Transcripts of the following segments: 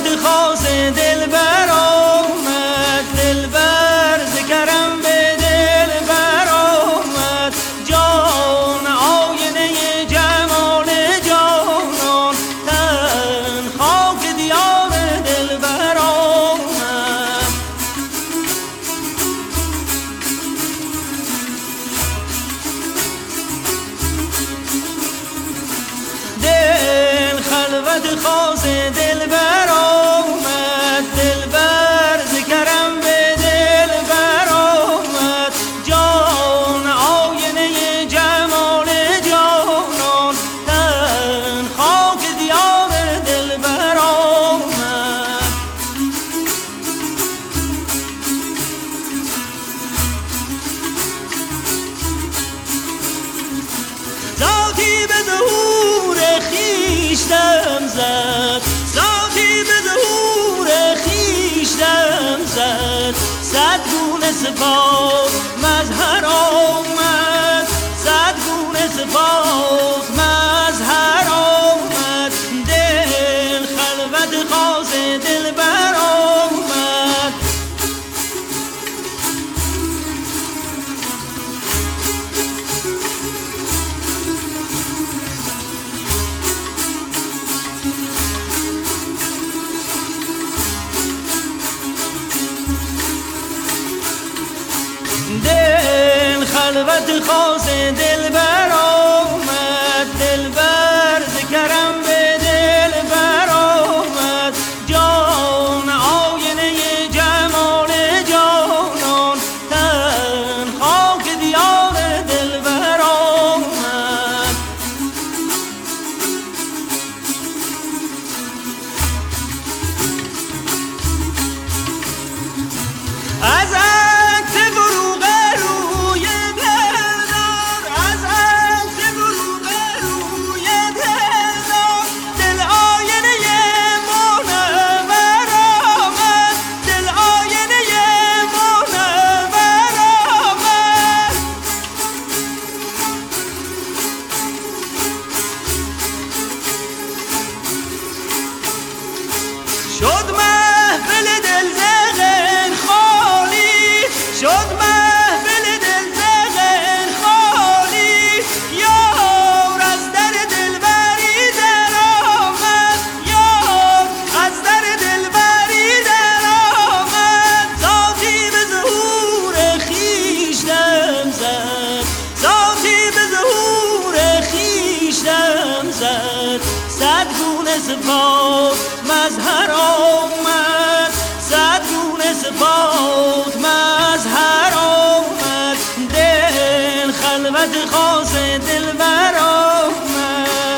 خلوت خاص دلبر آمد، دلبر ز کرم به دلبر آمد. جان آینه جمال جانان، تن خاک دیار دلبر آمد. دل خلوت خاص دلبر آمد، دلبر ز کرم به دلبر آمد. جان آینه جمال جانان، تن خاک دیار دلبر آمد. ذاتی به ظهور خویش دم زد، ذاتی به ظهور خویش دم زد. صد گونه صفات مظهر آمد، صد گونه صفات مظهر آمد. دل خلوت خاص دلبر آمد. دل خلوت خاص دلبر آمد، دلبر ز کرم به دلبر آمد. جان آینه جمال جانان، تن خاک دیار دلبر آمد. از شد محفل دل ز غیر خالی، شد محفل دل ز غیر خالی. یار از در دلبری در آمد، یار از در دلبری در آمد. ذاتی به ظهور خویش دم زد، ذاتی به ظهور خویش دم زد. صد گونه صفات مظهر آمد، صد گونه صفات مظهر آمد. دل خلوت خاص دلبر آمد.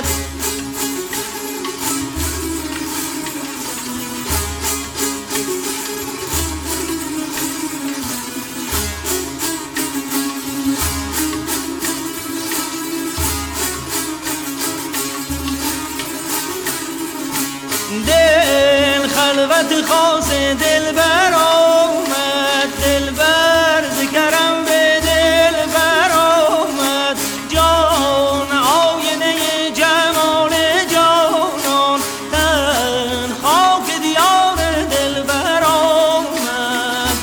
دل خلوت خاص دلبر آمد، دلبر ز کرم به دلبر آمد. جان آینه جمال جانان، تن خاک دیار دلبر آمد.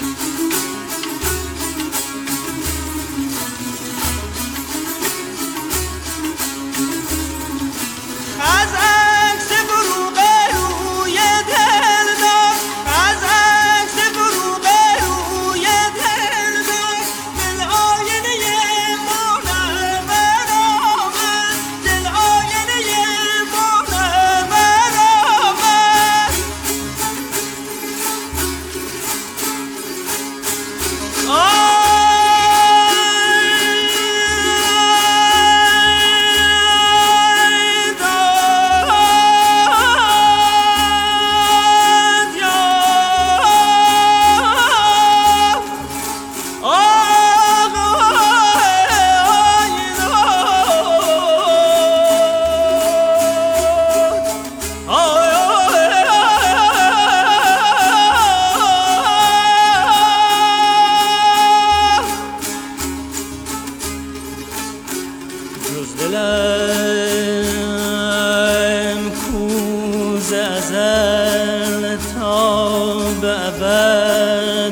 از دلم کو ز ازل تا به ابد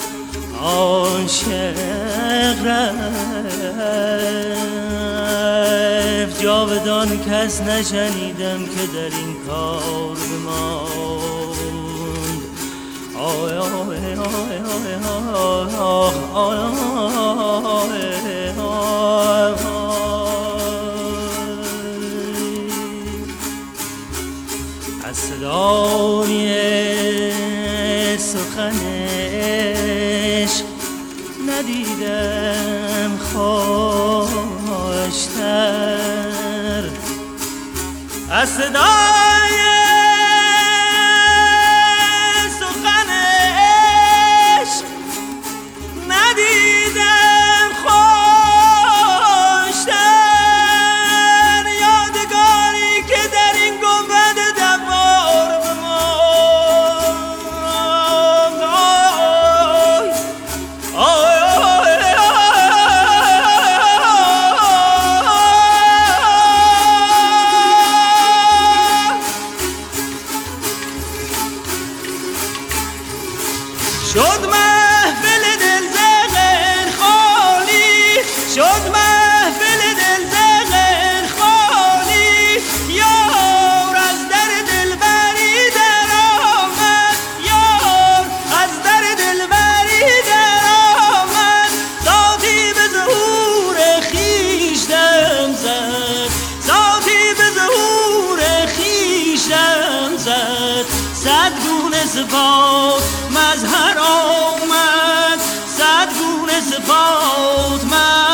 عاشق رفت. جاودان کس نشنیدم که در این کار بماند. آی آی آی آی آی از صدای سخنش ندیدم خوشتر. از صدای سخنش ندیدم خوشتر. یادگاری که در این گنبد دوار بماند. آی شد محفل دل زغن خالی، شد محفل دل زغن خالی. یار از در دلبری در آمد، یار از در دلبری در آمد. ذاتی به ظهور خویش دم زد، ذاتی به ظهور خویش دم زد. صد گونه صفات مظهر آمد، صد گونه صفات